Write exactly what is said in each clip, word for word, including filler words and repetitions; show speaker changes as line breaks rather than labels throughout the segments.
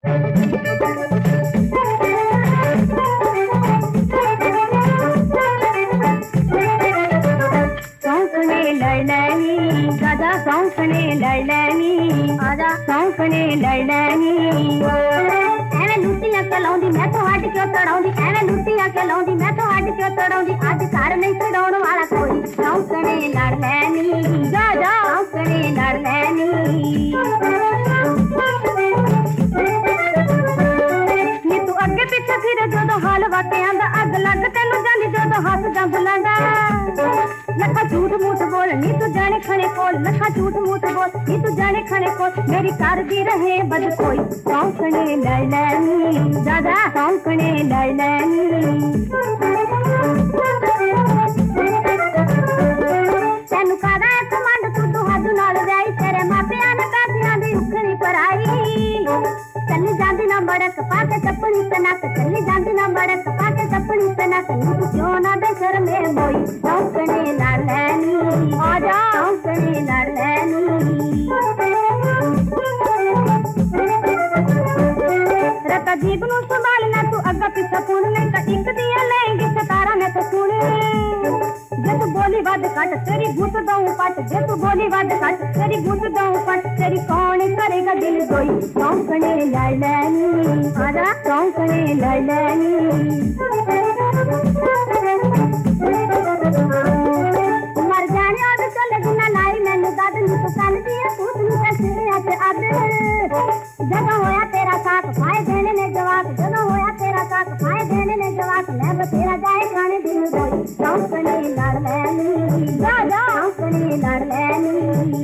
सौंकने लड़नी दादा सौंकने लड़नी आजा सौंकने लड़नी एवें लुटियां चलाउंदी मैं तो हट क्यों तड़ाउंदी एवें लुटियां चलाउंदी मैं तो हट क्यों तड़ाउंदी अज घर नहीं छड़ाउण वाला कोई सौंकने लड़ लैनी दादा सौंकने लड़ लैनी नी तू अगे पिछे फिर जदों हाल वाते आंदा अग लग तैनू जांदी जदों हसदा बुलांदा लखा झूठ मूठ बोल नी तू जाने खने कोल लखा झूठ मूठ बोल नी तू जाने खने कोल मेरी कर दी रहे बद कोई सौंकने लड़ लैनी दादा सौंकने लड़ लैनी तैनू कादा कमंड तू तू हद नाल जाई तेरे मापियां ने पैसियां दी उखड़ी पराई चली जांदी ना बड़क पाके चप्पली पे नक चली जांदी ना बड़क पाके चप्पली पे नक तू क्यों ना दे सर में मोई सौंकने लड़ लैनी आजा सौंकने लड़ लैनी रता जीब नू संभालना तू अग्गा पिछा सुन नहीं तो एक दिया लेंगी सतारा में तो सुन जे तू बोली वध कट तेरी घुट दऊं पट जे तू बोली वध कट तेरी घुट दऊं पट तेरी कौन करेगा दिल जोई सौंकने लड़ लैनी आजा सौंकने लड़ लैनी मर जाने और चले बिना लाई मैनू दद नी तो कल दिया पूत नी ते सिरिया ते अद जदों होया तेरा साथ पाए देने ने जवाब जदों होया तेरा साथ पाए देने ने जवाब मैं बतेरा जाए खाने दिल जोई सौंकने लड़ लैनी दादा सौंकने लड़ लैनी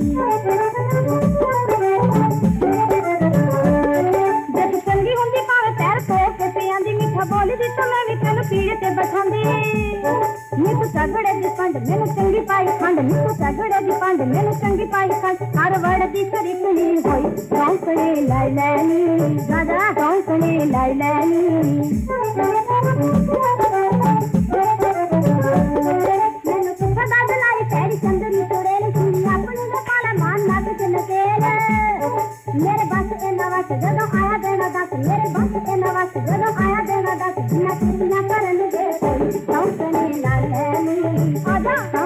जद चंगी हुंदी भावे पैर ठोक के पियांदी मीठा बोली दी तो मैं भी तैनू पीड़े ते बठांदी नी तू झगड़े दी पंड मैनू चंगी पाई खंड नी तू झगड़े दी पंड मैनू चंगी पाई खंड हर वड़ दी सरीकनी होई सौंकने लड़ लैनी दादा सौंकने लड़ लैनी मैनू तू सदा दलाई तेरी चंदनी चुड़ैल सुनी अपनी दे पाला मान नक च नकेल मेरे बस इन्ना वस जदों आया देना दस मेरे बस इन्ना वस जदों आया देना दस जिन्ना कितना करन दे कोई सौंकने लड़ लैनी आजा